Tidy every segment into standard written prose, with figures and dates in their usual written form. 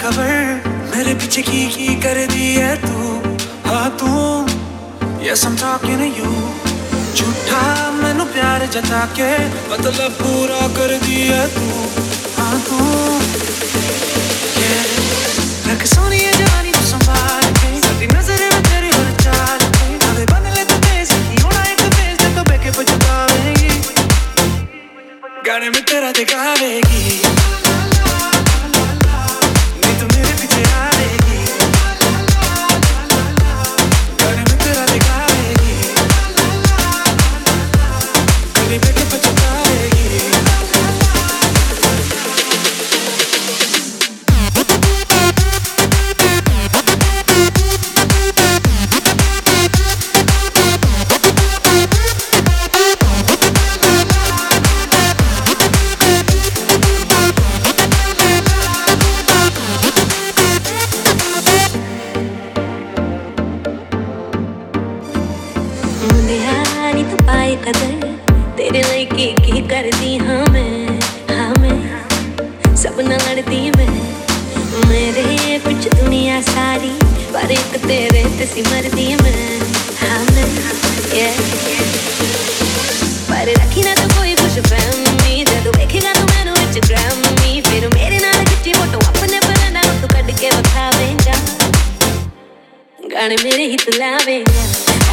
खबर मेरे पीछे की कर दी है तू। हाँ तू Yes I'm talking to you। झूठा मैनू प्यार जता के मतलब पूरा कर दी है तू। हाँ तू रख सोनिए जवानी को संभाल के साडी नजर में तेरी और चाल के आवे बन ले तो तेज की होना एक तेज ते तो बेके पछतावेगी गाने में तेरा दिखावेगी नहीं तो मेरे पीछे आवेगी गाने में तेरा दिखावेगी कभी बेके पछतावेगी। तेरे लइके की करदी हाँ मैं सब न लड़दी मैं मेरे पिछ दुनिया सारी पर एक तेरे ते सी मरदी मैं हाँ मैं पर रखी ना तो कोई खुश फैमिली जदों वेखेगा तू मैनू इंस्टाग्राम में फिर मेरे नाल खिच्ची फोटो अपने पराना तू कढ के वखावेंगा गाने मेरे ही तू लावेंगा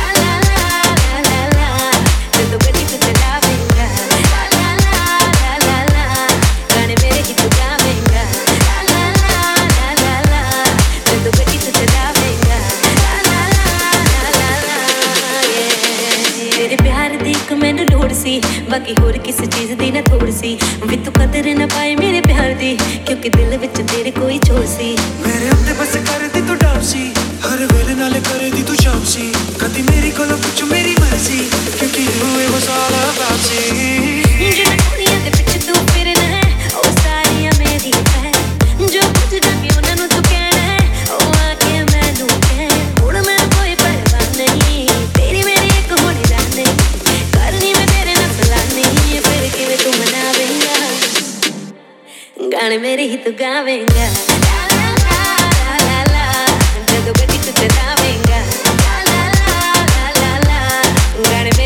बाकी होर किस चीज दी ना थोड़ सी भी तू कदर ना पाए मेरे प्यार दी क्योंकि दिल विच तेरे कोई छोड़ सी मेरे उत्ते बस कर दी तू डांस सी हर वेले नाले कर दी तू शाम सी कदी मेरी कोलो पूछ मेरी मर्जी क्योंकि हुए वो सारा बासी जो दुनिया दे पिछ तू फिरना है ओ सारियां मेरी है जो कुछ जाके उन्हां नू तू कहना है ओ आके मैनू कह हुण मैं कोई परवाह नहीं तेरी मेरी एक होने जाने करनी मैं तेरे नाल सलानी फिर किवें तू मनावेंगा गाने मेरे ही तू गावेंगा ला ला ला ला ला जदों गड्डी तू चलावेंगा ला ला ला ला ला गाने